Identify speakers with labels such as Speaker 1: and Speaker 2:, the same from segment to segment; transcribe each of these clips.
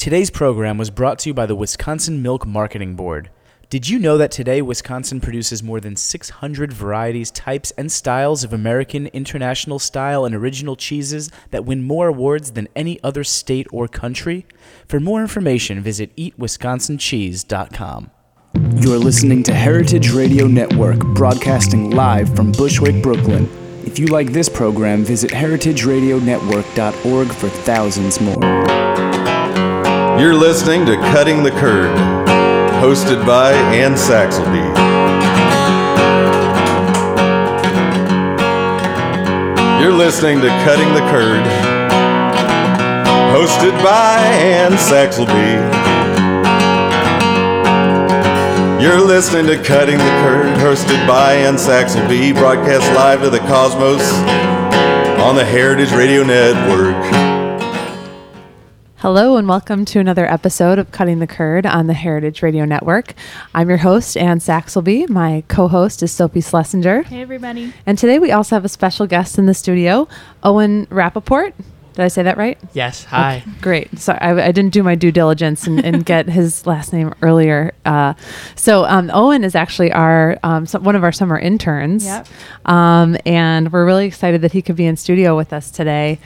Speaker 1: Today's program was brought to you by the Wisconsin Milk Marketing Board. Did you know that today Wisconsin produces more than 600 varieties, types, and styles of American, international style, and original cheeses that win more awards than any other state or country? For more information, visit eatwisconsincheese.com. You're listening to Heritage Radio Network, broadcasting live from Bushwick, Brooklyn. If you like this program, visit heritageradionetwork.org for thousands more.
Speaker 2: You're listening to Cutting the Curd, hosted by Ann Saxelby. You're listening to Cutting the Curd, hosted by Ann Saxelby. You're listening to Cutting the Curd, hosted by Ann Saxelby, broadcast live to the cosmos on the Heritage Radio Network.
Speaker 3: Hello and welcome to another episode of Cutting the Curd on the Heritage Radio Network. I'm your host, Ann Saxelby. My co-host is Sophie Schlesinger.
Speaker 4: Hey, everybody.
Speaker 3: And today we also have a special guest in the studio, Owen Rappaport. Did I say that right?
Speaker 5: Yes. Hi.
Speaker 3: Okay, great. So I didn't do my due diligence and get his last name earlier. So Owen is actually our one of our summer interns.
Speaker 4: Yep.
Speaker 3: And we're really excited that he could be in studio with us today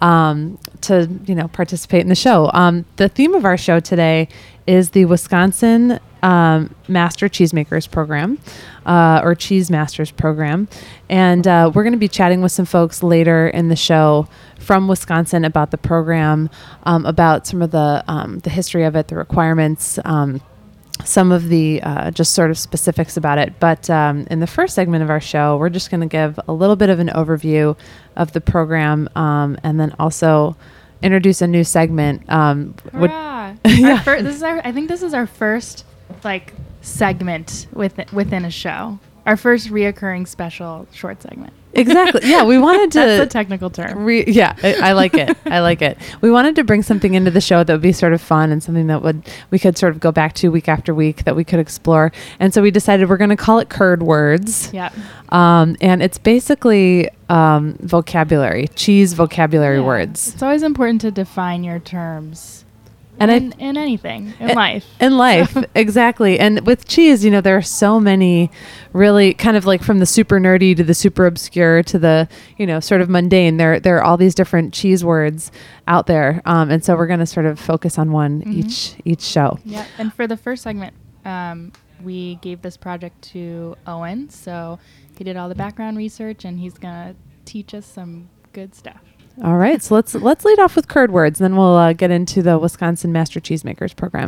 Speaker 3: to participate in the show. The theme of our show today is the Wisconsin Master Cheesemakers Program, or Cheese Masters Program. And we're going to be chatting with some folks later in the show from Wisconsin about the program, about some of the history of it, the requirements, some of the just sort of specifics about it. But in the first segment of our show, we're just going to give a little bit of an overview of the program, and then also introduce a new segment.
Speaker 4: Hurrah!
Speaker 3: Yeah.
Speaker 4: I think this is our first segment within a show. Our first reoccurring special short segment.
Speaker 3: Exactly. Yeah, we wanted to.
Speaker 4: That's the technical term.
Speaker 3: I like it. I like it. We wanted to bring something into the show that would be sort of fun and something that we could sort of go back to week after week that we could explore. And so we decided we're going to call it Curd Words.
Speaker 4: Yeah.
Speaker 3: And it's basically vocabulary, cheese vocabulary words.
Speaker 4: It's always important to define your terms. And in anything, in life.
Speaker 3: In life, exactly. And with cheese, there are so many really kind of like from the super nerdy to the super obscure to the, sort of mundane. There are all these different cheese words out there. And so we're going to sort of focus on one each show.
Speaker 4: Yeah. And for the first segment, we gave this project to Owen. So he did all the background research and he's going to teach us some good stuff.
Speaker 3: All right, so let's lead off with curd words, and then we'll get into the Wisconsin Master Cheesemakers Program.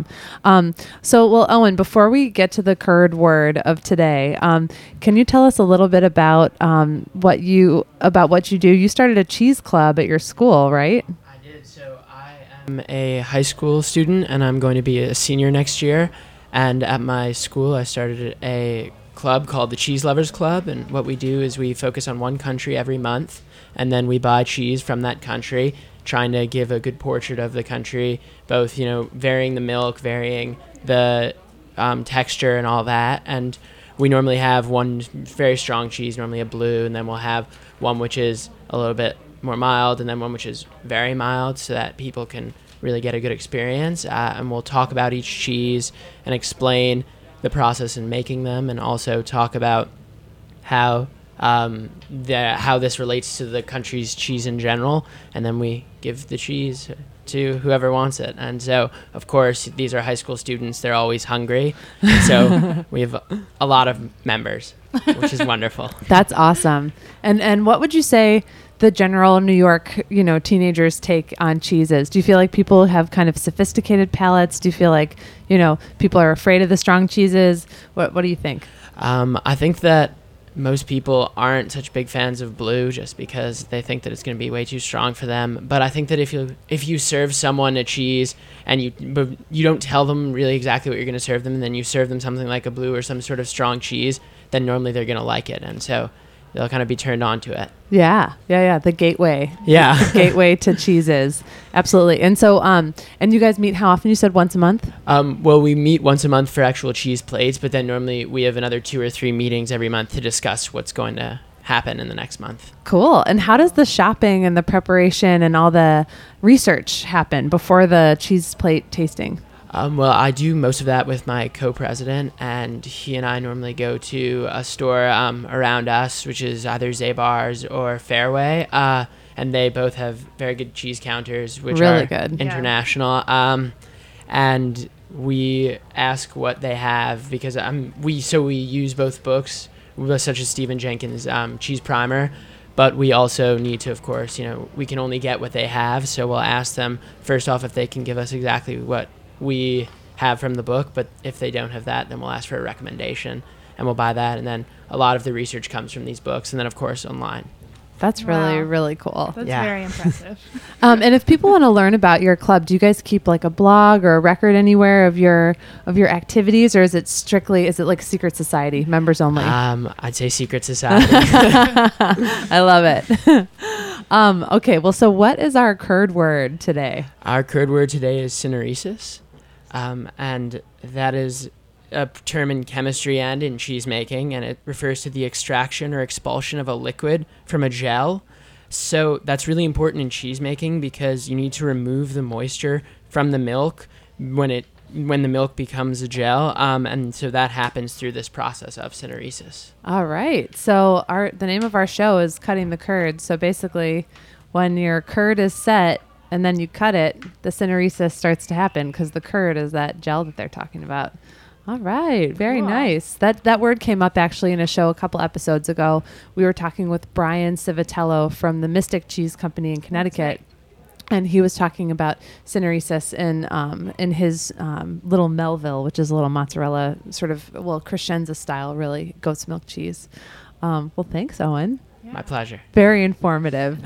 Speaker 3: Owen, before we get to the curd word of today, can you tell us a little bit about what you do? You started a cheese club at your school, right?
Speaker 5: I did. So I am a high school student, and I'm going to be a senior next year. And at my school, I started a club called the Cheese Lovers Club, and what we do is we focus on one country every month. And then we buy cheese from that country, trying to give a good portrait of the country, both, varying the milk, varying the texture and all that. And we normally have one very strong cheese, normally a blue, and then we'll have one which is a little bit more mild, and then one which is very mild so that people can really get a good experience. And we'll talk about each cheese and explain the process in making them, and also talk about how this relates to the country's cheese in general, and then we give the cheese to whoever wants it. And so, of course, these are high school students. They're always hungry. And so we have a lot of members, which is wonderful.
Speaker 3: That's awesome. And what would you say the general New York, teenagers take on cheeses? Do you feel like people have kind of sophisticated palates? Do you feel like, people are afraid of the strong cheeses? What do you think?
Speaker 5: I think that most people aren't such big fans of blue just because they think that it's going to be way too strong for them. But I think that if you serve someone a cheese and you don't tell them really exactly what you're going to serve them, and then you serve them something like a blue or some sort of strong cheese, then normally they're going to like it. And so they'll kind of be turned on to it.
Speaker 3: Yeah. The gateway.
Speaker 5: Yeah.
Speaker 3: The gateway to cheeses. Absolutely. And so, and you guys meet how often? You said once a month?
Speaker 5: Well, we meet once a month for actual cheese plates, but then normally we have another 2 or 3 meetings every month to discuss what's going to happen in the next month.
Speaker 3: Cool. And how does the shopping and the preparation and all the research happen before the cheese plate tasting?
Speaker 5: Well, I do most of that with my co-president, and he and I normally go to a store around us, which is either Zabar's or Fairway, and they both have very good cheese counters, which
Speaker 3: Really
Speaker 5: are
Speaker 3: good.
Speaker 5: international. And we ask what they have because we use both books, such as Stephen Jenkins' Cheese Primer. But we also need to, of course, we can only get what they have, so we'll ask them first off if they can give us exactly what we have from the book, but if they don't have that, then we'll ask for a recommendation and we'll buy that. And then a lot of the research comes from these books, and then of course online.
Speaker 3: That's really,
Speaker 4: Wow.
Speaker 3: really cool.
Speaker 4: That's
Speaker 5: Yeah.
Speaker 4: very impressive.
Speaker 3: And if people want to learn about your club, do you guys keep like a blog or a record anywhere of your activities, or is it like secret society, members only?
Speaker 5: I'd say secret society.
Speaker 3: I love it. Okay, well, so what is our curd word today?
Speaker 5: Our curd word today is syneresis, and that is a term in chemistry and in cheese making, and it refers to the extraction or expulsion of a liquid from a gel. So that's really important in cheese making because you need to remove the moisture from the milk when the milk becomes a gel, and so that happens through this process of syneresis.
Speaker 3: All right. So the name of our show is Cutting the Curd. So basically, when your curd is set and then you cut it, the syneresis starts to happen because the curd is that gel that they're talking about. All right. Very
Speaker 4: Cool.
Speaker 3: nice. That word came up actually in a show a couple episodes ago. We were talking with Brian Civitello from the Mystic Cheese Company in Connecticut. And he was talking about syneresis in his little Melville, which is a little mozzarella sort of, Crescenza style, really, goat's milk cheese. Well, thanks, Owen.
Speaker 5: My pleasure.
Speaker 3: Very informative.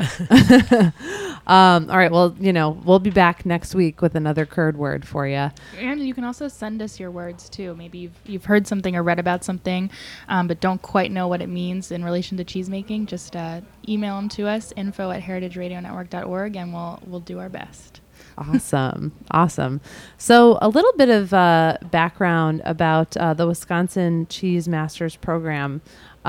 Speaker 3: All right. Well, we'll be back next week with another curd word for you.
Speaker 4: And you can also send us your words too. Maybe you've heard something or read about something, but don't quite know what it means in relation to cheese making. Just email them to us, info@heritageradionetwork.org, and we'll do our best.
Speaker 3: Awesome. So a little bit of background about the Wisconsin Cheese Masters program.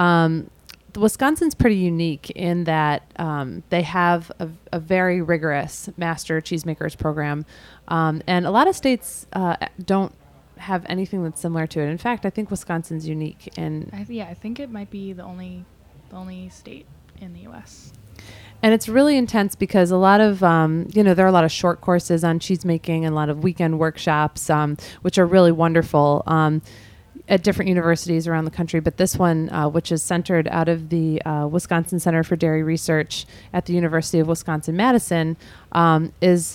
Speaker 3: Wisconsin's pretty unique in that they have a very rigorous master cheesemakers program, and a lot of states don't have anything that's similar to it. In fact, I think Wisconsin's unique.
Speaker 4: I think it might be the only state in the U.S.
Speaker 3: And it's really intense because a lot of, there are a lot of short courses on cheese making and a lot of weekend workshops, which are really wonderful at different universities around the country. But this one, which is centered out of the Wisconsin Center for Dairy Research at the University of Wisconsin-Madison, is,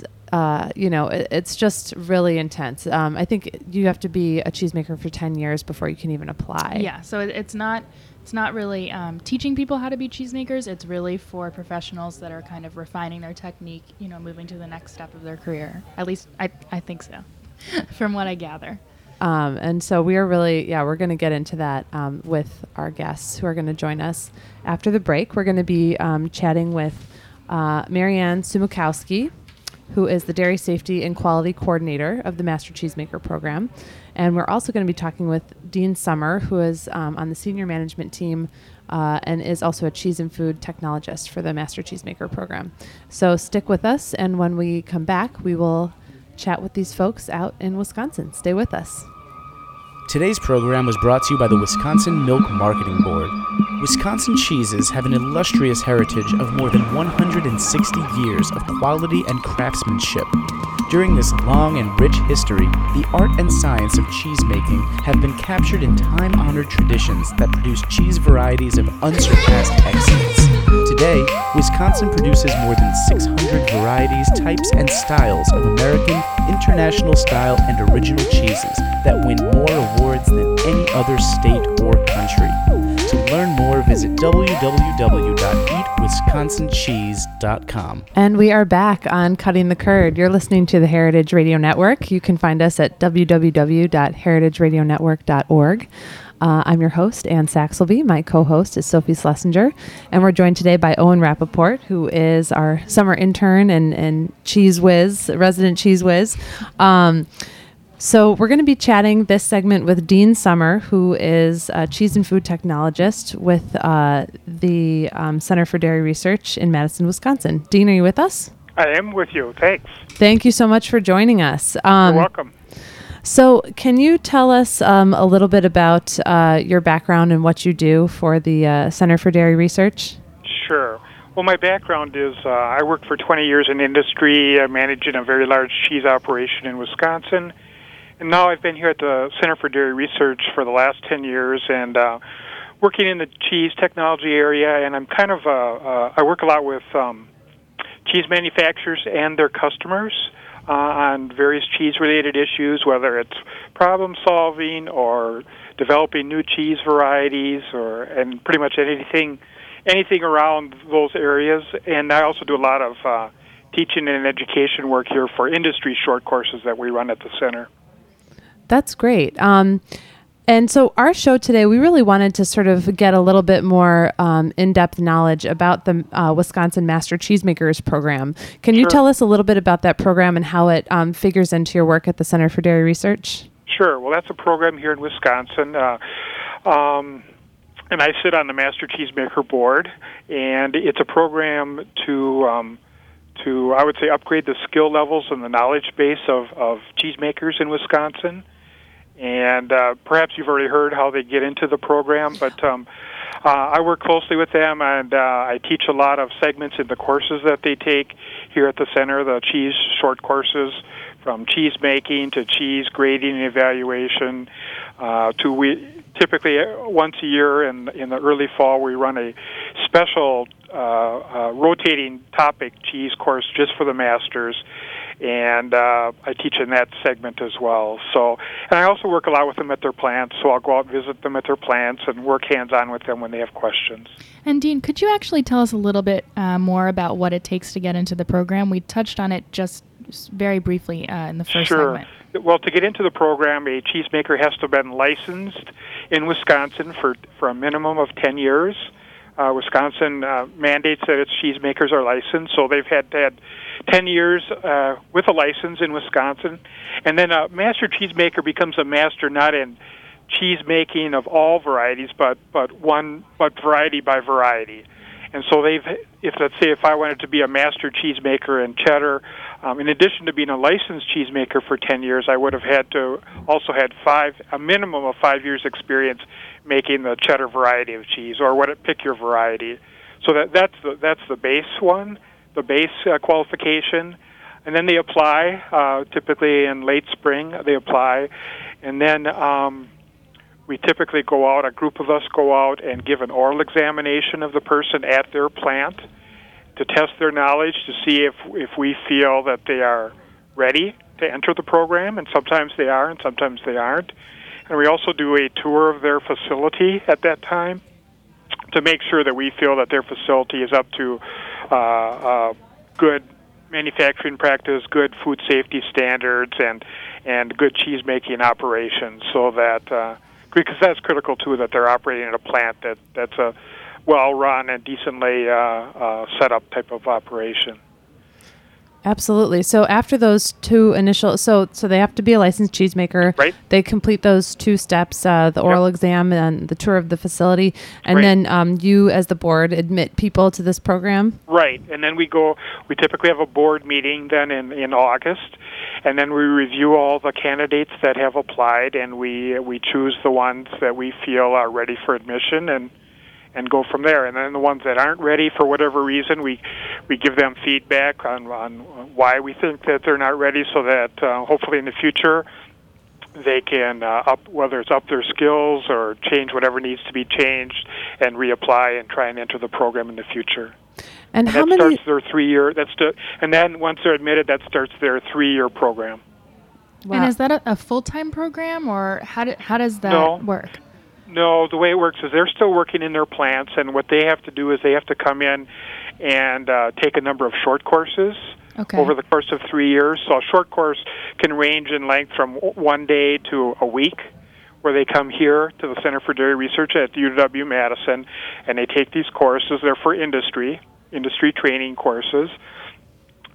Speaker 3: it's just really intense. I think you have to be a cheesemaker for 10 years before you can even apply.
Speaker 4: Yeah, so it's not really teaching people how to be cheesemakers. It's really for professionals that are kind of refining their technique, moving to the next step of their career. At least I think so, from what I gather.
Speaker 3: And so we are really, we're going to get into that with our guests who are going to join us after the break. We're going to be chatting with Marianne Sumukowski, who is the Dairy Safety and Quality Coordinator of the Master Cheesemaker Program. And we're also going to be talking with Dean Summer, who is on the senior management team and is also a cheese and food technologist for the Master Cheesemaker Program. So stick with us, and when we come back, we will chat with these folks out in Wisconsin. Stay with us.
Speaker 1: Today's program was brought to you by the Wisconsin Milk Marketing Board. Wisconsin cheeses have an illustrious heritage of more than 160 years of quality and craftsmanship. During this long and rich history, the art and science of cheesemaking have been captured in time-honored traditions that produce cheese varieties of unsurpassed excellence. Today, Wisconsin produces more than 600 varieties, types, and styles of American, international style, and original cheeses that win more awards than any other state or country. To learn more, visit www.eatwisconsincheese.com.
Speaker 3: And we are back on Cutting the Curd. You're listening to the Heritage Radio Network. You can find us at www.heritageradionetwork.org. I'm your host, Ann Saxelby. My co-host is Sophie Schlesinger. And we're joined today by Owen Rappaport, who is our summer intern and cheese whiz, resident cheese whiz. So we're going to be chatting this segment with Dean Sommer, who is a cheese and food technologist with the Center for Dairy Research in Madison, Wisconsin. Dean, are you with us?
Speaker 6: I am with you. Thanks.
Speaker 3: Thank you so much for joining us.
Speaker 6: You're welcome.
Speaker 3: So can you tell us a little bit about your background and what you do for the Center for Dairy Research?
Speaker 6: Sure. Well, my background is I worked for 20 years in industry, managing a very large cheese operation in Wisconsin. And now I've been here at the Center for Dairy Research for the last 10 years and working in the cheese technology area. And I'm kind of, I work a lot with cheese manufacturers and their customers on various cheese-related issues, whether it's problem-solving or developing new cheese varieties and pretty much anything around those areas. And I also do a lot of teaching and education work here for industry short courses that we run at the center.
Speaker 3: That's great. And so our show today, we really wanted to sort of get a little bit more in-depth knowledge about the Wisconsin Master Cheesemakers program. Can you tell us a little bit about that program and how it figures into your work at the Center for Dairy Research?
Speaker 6: Sure. Well, that's a program here in Wisconsin. And I sit on the Master Cheesemaker Board, and it's a program to I would say, upgrade the skill levels and the knowledge base of cheesemakers in Wisconsin. And perhaps you've already heard how they get into the program, but I work closely with them, and I teach a lot of segments in the courses that they take here at the center, the cheese short courses, from cheese making to cheese grading and evaluation. We typically once a year in the early fall we run a special rotating topic cheese course just for the masters. And I teach in that segment as well. And I also work a lot with them at their plants, so I'll go out and visit them at their plants and work hands-on with them when they have questions.
Speaker 4: And Dean, could you actually tell us a little bit more about what it takes to get into the program? We touched on it just very briefly in the first segment.
Speaker 6: Well, to get into the program, a cheesemaker has to have been licensed in Wisconsin for a minimum of 10 years. Wisconsin mandates that its cheesemakers are licensed, so they've had 10 years with a license in Wisconsin. And then a master cheesemaker becomes a master not in cheese making of all varieties, but variety by variety. And so if I wanted to be a master cheesemaker in cheddar, in addition to being a licensed cheesemaker for 10 years, I would have had to also had a minimum of 5 years experience making the cheddar variety of cheese, or pick your variety. So that's the base one, the base qualification, and then they apply. Typically in late spring, they apply, and then we typically go out. A group of us go out and give an oral examination of the person at their plant to test their knowledge, to see if we feel that they are ready to enter the program, and sometimes they are, and sometimes they aren't. And we also do a tour of their facility at that time to make sure that we feel that their facility is up to good manufacturing practice, good food safety standards, and good cheese making operations. So that because that's critical too, that they're operating at a plant that's a well-run and decently set up type of operation.
Speaker 3: Absolutely. So after those two initial, so they have to be a licensed cheesemaker.
Speaker 6: Right.
Speaker 3: They complete those two steps, the oral exam and the tour of the facility, and then you, as the board, admit people to this program.
Speaker 6: Right. And then we typically have a board meeting then in August, and then we review all the candidates that have applied, and we choose the ones that we feel are ready for admission, and go from there. And then the ones that aren't ready for whatever reason, we give them feedback on why we think that they're not ready, so that hopefully in the future they can whether it's up their skills or change whatever needs to be changed and reapply and try and enter the program in the future.
Speaker 3: And how
Speaker 6: that
Speaker 3: many?
Speaker 6: Starts their 3-year. And then once they're admitted, that starts their 3-year program.
Speaker 3: Wow.
Speaker 4: And is that a full-time program, or how does that work?
Speaker 6: No, the way it works is they're still working in their plants, and what they have to do is they have to come in and take a number of short courses over the course of 3 years. So a short course can range in length from 1 day to a week, where they come here to the Center for Dairy Research at UW-Madison, and they take these courses. They're for industry training courses.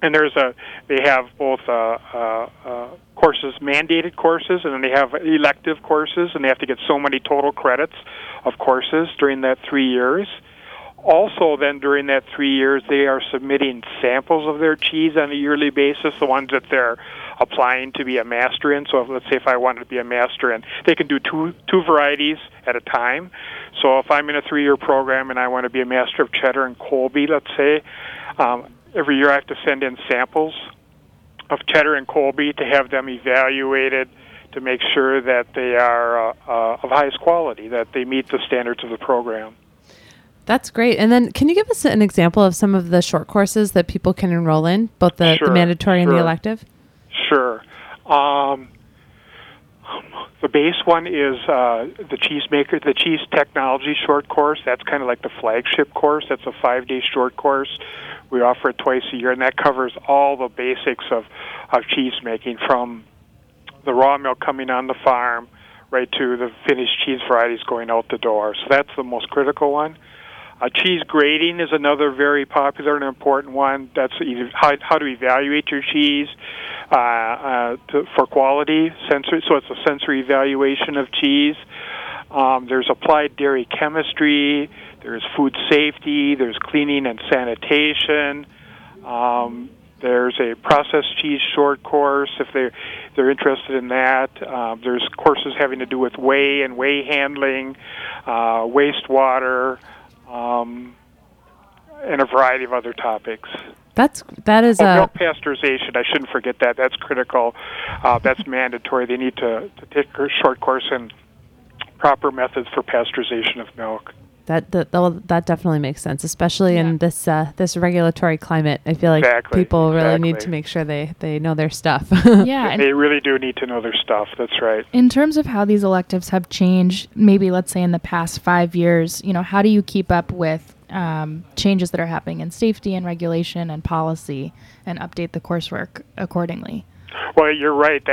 Speaker 6: And they have both courses, mandated courses, and then they have elective courses, and they have to get so many total credits of courses during that 3 years. Also, then during that 3 years, they are submitting samples of their cheese on a yearly basis, the ones that they're applying to be a master in. So let's say if I wanted to be a master in, they can do two varieties at a time. So if I'm in a 3-year program and I want to be a master of cheddar and Colby, let's say, every year I have to send in samples of cheddar and Colby to have them evaluated to make sure that they are of highest quality, that they meet the standards of the program.
Speaker 3: That's great. And then can you give us an example of some of the short courses that people can enroll in, both the mandatory and the elective?
Speaker 6: Sure. The base one is the cheese technology short course. That's kind of like the flagship course. That's a 5-day short course. We offer it twice a year, and that covers all the basics of cheese making, from the raw milk coming on the farm right to the finished cheese varieties going out the door. So that's the most critical one. Cheese grading is another very popular and important one. That's how to evaluate your cheese for quality, sensory. So it's a sensory evaluation of cheese. There's applied dairy chemistry. There's food safety. There's cleaning and sanitation. There's a processed cheese short course if they're interested in that. There's courses having to do with whey and whey handling, wastewater, and a variety of other topics.
Speaker 3: That is
Speaker 6: milk pasteurization. I shouldn't forget that. That's critical. That's mandatory. They need to take a short course in proper methods for pasteurization of milk.
Speaker 3: That definitely makes sense, especially in this regulatory climate. I feel like people really need to make sure they know their stuff.
Speaker 4: Yeah,
Speaker 6: and they really do need to know their stuff. That's right.
Speaker 4: In terms of how these electives have changed, maybe let's say in the past 5 years, how do you keep up with changes that are happening in safety and regulation and policy, and update the coursework accordingly?
Speaker 6: Well, you're right.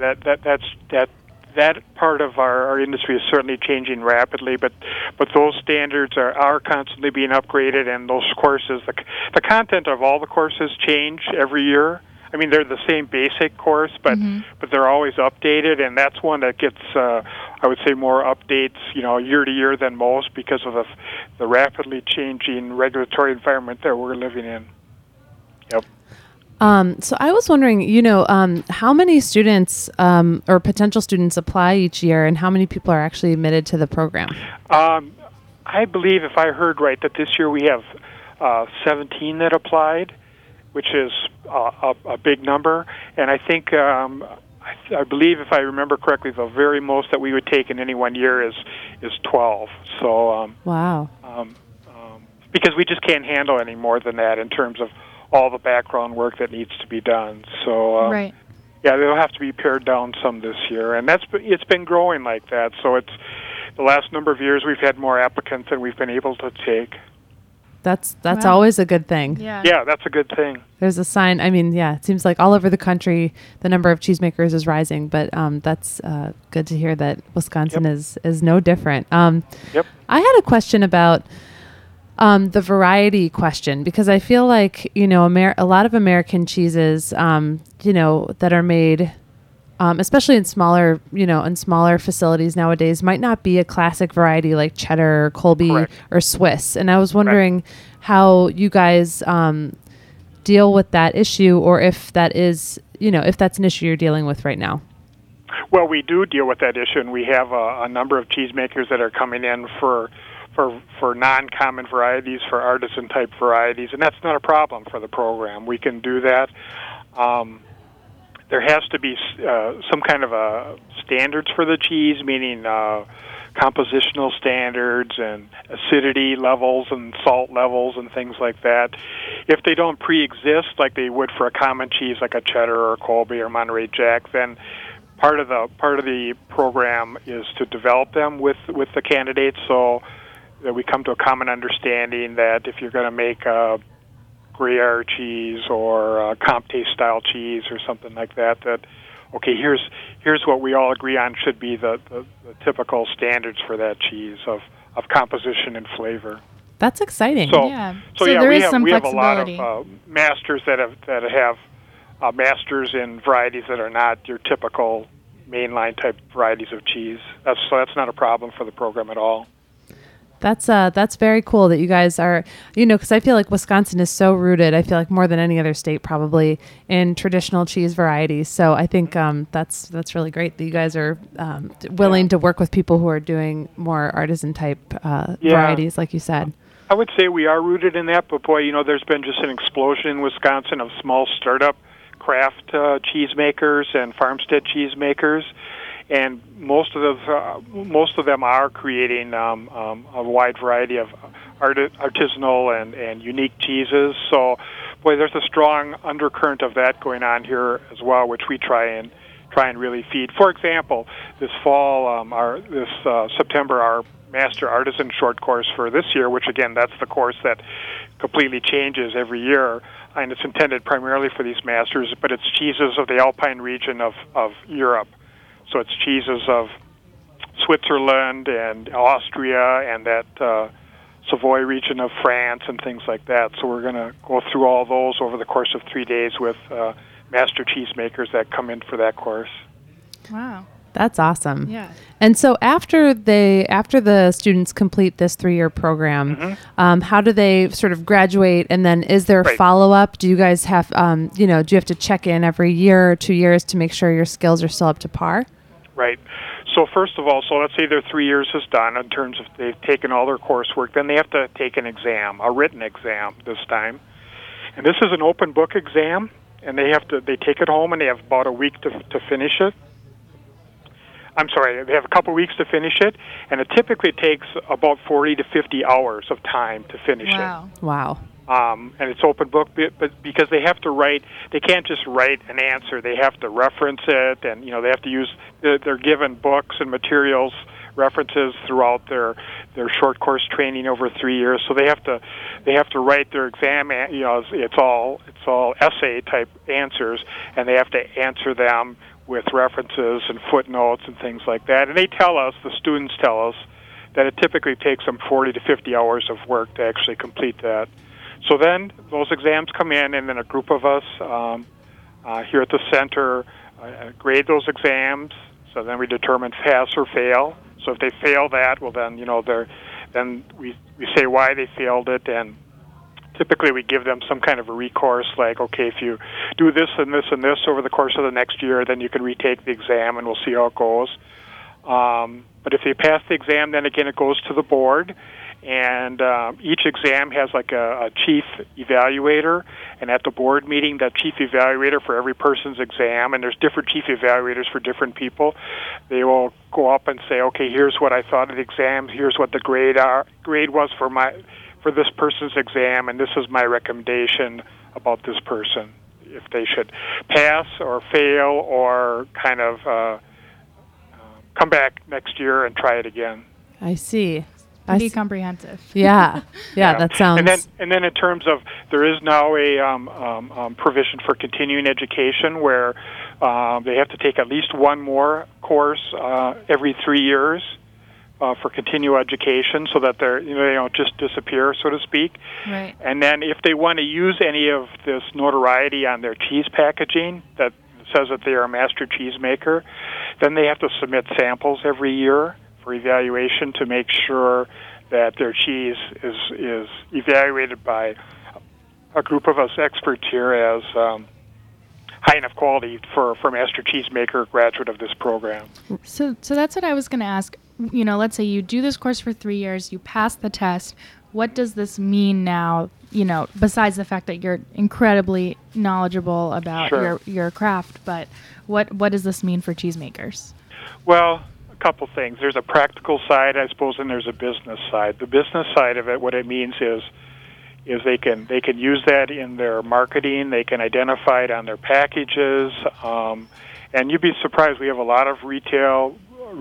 Speaker 6: That part of our industry is certainly changing rapidly, but those standards are constantly being upgraded, and those courses, the content of all the courses change every year. I mean, they're the same basic course, but they're always updated, and that's one that gets, I would say, more updates, year to year than most, because of the rapidly changing regulatory environment that we're living in. Yep.
Speaker 3: So I was wondering, how many students or potential students apply each year, and how many people are actually admitted to the program?
Speaker 6: I believe, if I heard right, that this year we have 17 that applied, which is a big number. And I think, I believe, if I remember correctly, the very most that we would take in any 1 year is 12. So
Speaker 3: wow.
Speaker 6: Because we just can't handle any more than that in terms of all the background work that needs to be done. So
Speaker 4: right.
Speaker 6: Yeah, they'll have to be pared down some this year, and it's been growing like that. So it's the last number of years we've had more applicants than we've been able to take.
Speaker 3: That's always a good thing.
Speaker 6: Yeah, that's a good thing.
Speaker 3: There's a sign. I mean, it seems like all over the country the number of cheesemakers is rising, but that's good to hear that Wisconsin is no different.
Speaker 6: Yep.
Speaker 3: I had a question about the variety question, because I feel like, a lot of American cheeses, that are made, especially in smaller facilities nowadays, might not be a classic variety like cheddar, or Colby, or Swiss. And I was wondering how you guys deal with that issue, or if that is, if that's an issue you're dealing with right now.
Speaker 6: Well, we do deal with that issue, and we have a number of cheesemakers that are coming in for non-common varieties, for artisan-type varieties, and that's not a problem for the program. We can do that. There has to be some kind of standards for the cheese, meaning compositional standards and acidity levels and salt levels and things like that. If they don't pre-exist like they would for a common cheese like a cheddar or Colby or Monterey Jack, then part of the program is to develop them with the candidates, so that we come to a common understanding that if you're going to make a Gruyere cheese or a Comté style cheese or something like that, okay, here's what we all agree on should be the typical standards for that cheese of composition and flavor.
Speaker 3: That's exciting.
Speaker 6: So,
Speaker 4: Yeah.
Speaker 6: so
Speaker 4: So
Speaker 6: yeah,
Speaker 4: there
Speaker 6: we
Speaker 4: is
Speaker 6: have
Speaker 4: some
Speaker 6: we have a lot
Speaker 4: flexibility.
Speaker 6: of masters that have masters in varieties that are not your typical mainline type varieties of cheese. That's not a problem for the program at all.
Speaker 3: That's very cool that you guys are, because I feel like Wisconsin is so rooted. I feel like more than any other state probably in traditional cheese varieties. So I think that's really great that you guys are willing to work with people who are doing more artisan type varieties, like you said.
Speaker 6: I would say we are rooted in that, but boy, there's been just an explosion in Wisconsin of small startup craft cheesemakers and farmstead cheesemakers. And most of them are creating a wide variety of artisanal and unique cheeses. So, boy, there's a strong undercurrent of that going on here as well, which we try and really feed. For example, this fall, this September, our Master Artisan short course for this year, which again, that's the course that completely changes every year, and it's intended primarily for these masters, but it's cheeses of the Alpine region of Europe. So it's cheeses of Switzerland and Austria and that Savoy region of France and things like that. So we're going to go through all those over the course of 3 days with master cheesemakers that come in for that course.
Speaker 4: Wow.
Speaker 3: That's awesome.
Speaker 4: Yeah.
Speaker 3: And so after the students complete this 3-year program, how do they sort of graduate? And then is there follow up? Do you guys have, do you have to check in every year or 2 years to make sure your skills are still up to par?
Speaker 6: Right. So first of all, let's say their 3 years is done in terms of they've taken all their coursework. Then they have to take an exam, a written exam this time. And this is an open book exam, and they take it home, and they have about a week to finish it. I'm sorry, they have a couple weeks to finish it, and it typically takes about 40 to 50 hours of time to finish it.
Speaker 3: Wow.
Speaker 6: And it's open book, but because they have to write, they can't just write an answer. They have to reference it, and they have to use. They're given books and materials, references throughout their short course training over 3 years. So they have to write their exam. It's all essay type answers, and they have to answer them with references and footnotes and things like that. And the students tell us, that it typically takes them 40 to 50 hours of work to actually complete that. So then those exams come in, and then a group of us here at the center grade those exams. So then we determine pass or fail. So if they fail that, well then then we say why they failed it, and typically we give them some kind of a recourse, like, okay, if you do this and this and this over the course of the next year, then you can retake the exam, and we'll see how it goes. But if they pass the exam, then again it goes to the board, and each exam has like a chief evaluator, and at the board meeting, that chief evaluator for every person's exam, and there's different chief evaluators for different people, they will go up and say, okay, here's what I thought of the exam, here's what the grade was for this person's exam, and this is my recommendation about this person, if they should pass or fail or kind of come back next year and try it again.
Speaker 3: I see.
Speaker 4: Pretty comprehensive.
Speaker 3: Yeah, that sounds.
Speaker 6: And then in terms of, there is now a provision for continuing education where they have to take at least one more course every 3 years. For continual education, so that they don't just disappear, so to speak.
Speaker 4: Right.
Speaker 6: And then if they want to use any of this notoriety on their cheese packaging that says that they are a master cheesemaker, then they have to submit samples every year for evaluation to make sure that their cheese is evaluated by a group of us experts here as high enough quality for master cheesemaker graduate of this program.
Speaker 4: So that's what I was going to ask. Let's say you do this course for 3 years, you pass the test. What does this mean now, besides the fact that you're incredibly knowledgeable about your craft, but what does this mean for cheesemakers?
Speaker 6: Well, a couple things. There's a practical side, I suppose, and there's a business side. The business side of it, what it means is they can use that in their marketing, they can identify it on their packages, and you'd be surprised, we have a lot of retail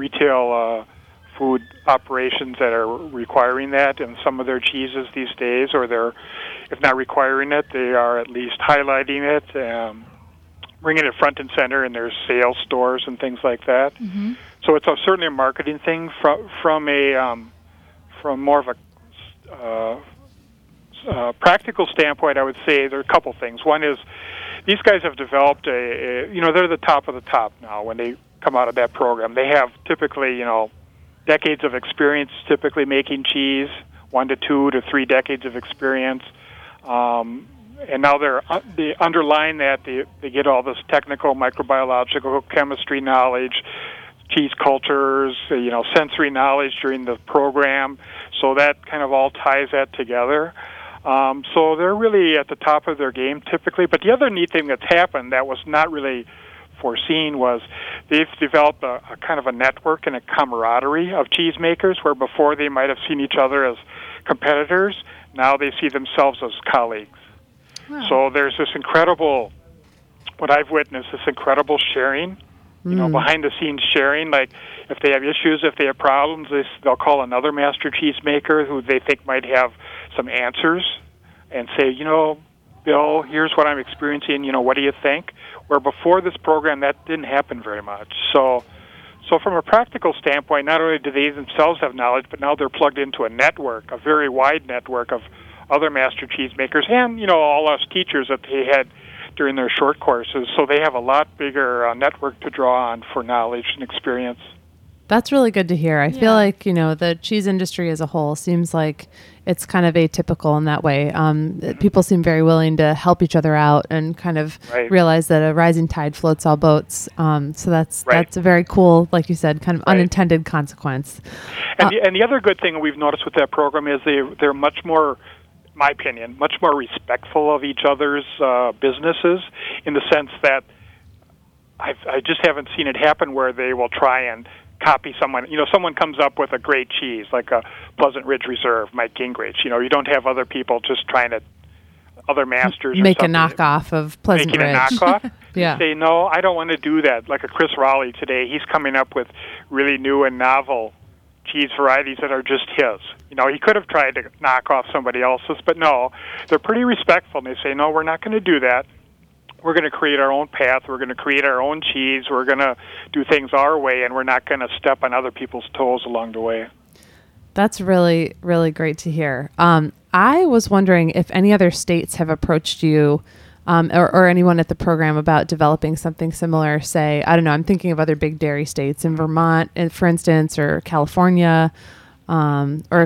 Speaker 6: food operations that are requiring that in some of their cheeses these days, or they're, if not requiring it, they are at least highlighting it, bringing it front and center in their sales stores and things like that. So it's certainly a marketing thing from more of a practical standpoint, I would say there are a couple things. One is these guys have developed they're the top of the top now when they come out of that program. They have typically, decades of experience typically making cheese, 1 to 2 to 3 decades of experience. And now they underline that they get all this technical microbiological chemistry knowledge, cheese cultures, sensory knowledge during the program. So that kind of all ties that together. So they're really at the top of their game typically. But the other neat thing that's happened that was not really foreseen was they've developed a kind of a network and a camaraderie of cheesemakers where before they might have seen each other as competitors. Now they see themselves as colleagues.
Speaker 4: Wow.
Speaker 6: So there's this incredible, what I've witnessed, this incredible sharing, behind-the-scenes sharing. Like if they have issues, if they have problems, they'll call another master cheesemaker who they think might have some answers and say, Bill, here's what I'm experiencing, what do you think? Where before this program, that didn't happen very much. So from a practical standpoint, not only do they themselves have knowledge, but now they're plugged into a network, a very wide network of other master cheesemakers and, all us teachers that they had during their short courses. So they have a lot bigger network to draw on for knowledge and experience.
Speaker 3: That's really good to hear. I feel like, the cheese industry as a whole seems like it's kind of atypical in that way. People seem very willing to help each other out and kind of realize that a rising tide floats all boats. So that's a very cool, like you said, kind of unintended consequence.
Speaker 6: And the other good thing we've noticed with that program is they're much more, in my opinion, much more respectful of each other's businesses in the sense that I just haven't seen it happen where they will try and copy someone. Someone comes up with a great cheese, like a Pleasant Ridge Reserve, Mike Gingrich. You don't have other people just trying to, other masters
Speaker 3: make
Speaker 6: or
Speaker 3: a knockoff of Pleasant Ridge.
Speaker 6: Making a knockoff.
Speaker 3: Yeah.
Speaker 6: Say, no, I don't want to do that. Like a Chris Raleigh today, he's coming up with really new and novel cheese varieties that are just his. He could have tried to knock off somebody else's, but no, they're pretty respectful. And they say, no, we're not going to do that. We're going to create our own path. We're going to create our own cheese. We're going to do things our way, and we're not going to step on other people's toes along the way.
Speaker 3: That's really, really great to hear. I was wondering if any other states have approached you or anyone at the program about developing something similar, say, I don't know, I'm thinking of other big dairy states in Vermont, for instance, or California, or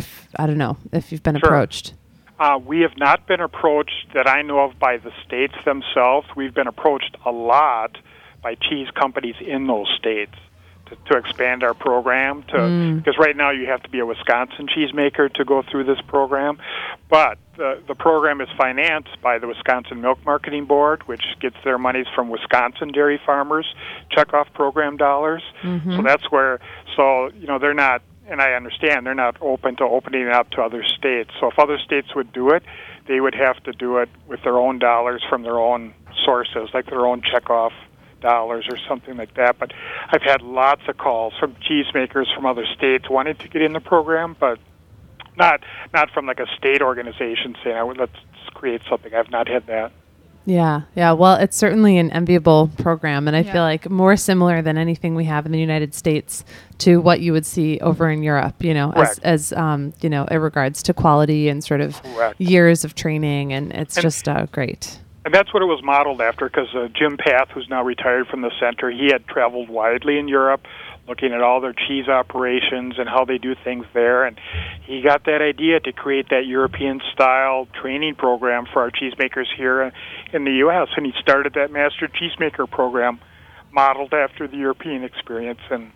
Speaker 3: if you've been approached.
Speaker 6: We have not been approached that I know of by the states themselves. We've been approached a lot by cheese companies in those states to expand our program. Because right now you have to be a Wisconsin cheesemaker to go through this program. But the program is financed by the Wisconsin Milk Marketing Board, which gets their monies from Wisconsin dairy farmers, checkoff program dollars. So that's where, they're not, and I understand they're not open to opening it up to other states. So if other states would do it, they would have to do it with their own dollars from their own sources, like their own checkoff dollars or something like that. But I've had lots of calls from cheesemakers from other states wanting to get in the program, but not from like a state organization saying, let's create something. I've not had that.
Speaker 3: Yeah. Well, it's certainly an enviable program, and I feel like more similar than anything we have in the United States to what you would see over in Europe, as in regards to quality and sort of years of training, and it's just great.
Speaker 6: And that's what it was modeled after, because Jim Path, who's now retired from the center, he had traveled widely in Europe, looking at all their cheese operations and how they do things there. And he got that idea to create that European-style training program for our cheesemakers here in the U.S. And he started that Master Cheesemaker program modeled after the European experience. And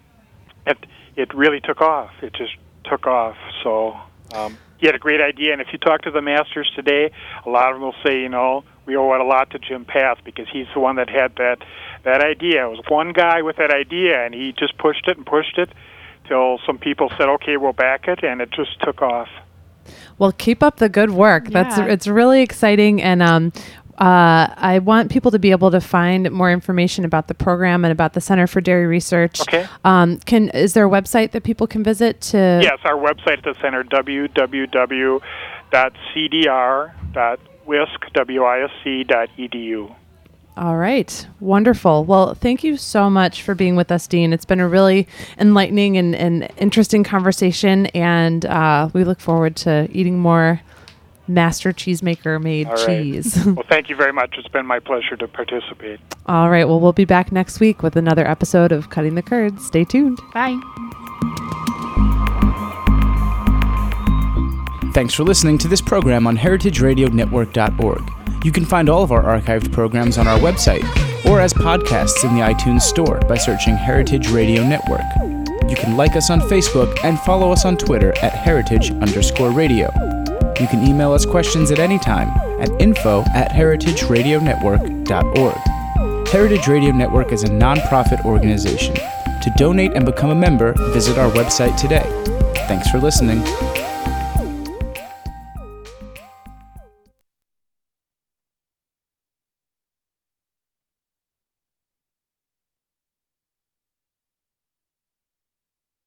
Speaker 6: it really took off. It just took off. So he had a great idea. And if you talk to the masters today, a lot of them will say, we owe it a lot to Jim Path because he's the one that had that idea. It was one guy with that idea, and he just pushed it till some people said, okay, we'll back it, and it just took off.
Speaker 3: Well, keep up the good work.
Speaker 4: Yeah.
Speaker 3: It's really exciting, and I want people to be able to find more information about the program and about the Center for Dairy Research.
Speaker 6: Okay.
Speaker 3: Is there a website that people can visit to?
Speaker 6: Yes, our website at the center, www.cdr.wisc.edu.
Speaker 3: All right. Wonderful. Well, thank you so much for being with us, Dean. It's been a really enlightening and interesting conversation, and we look forward to eating more master cheesemaker made
Speaker 6: All right.
Speaker 3: cheese.
Speaker 6: Well, thank you very much. It's been my pleasure to participate.
Speaker 3: All right. Well, we'll be back next week with another episode of Cutting the Curds. Stay tuned.
Speaker 4: Bye.
Speaker 1: Thanks for listening to this program on heritageradionetwork.org. You can find all of our archived programs on our website or as podcasts in the iTunes Store by searching Heritage Radio Network. You can like us on Facebook and follow us on Twitter at @heritage_radio. You can email us questions at any time at info@heritageradionetwork.org. Heritage Radio Network is a nonprofit organization. To donate and become a member, visit our website today. Thanks for listening.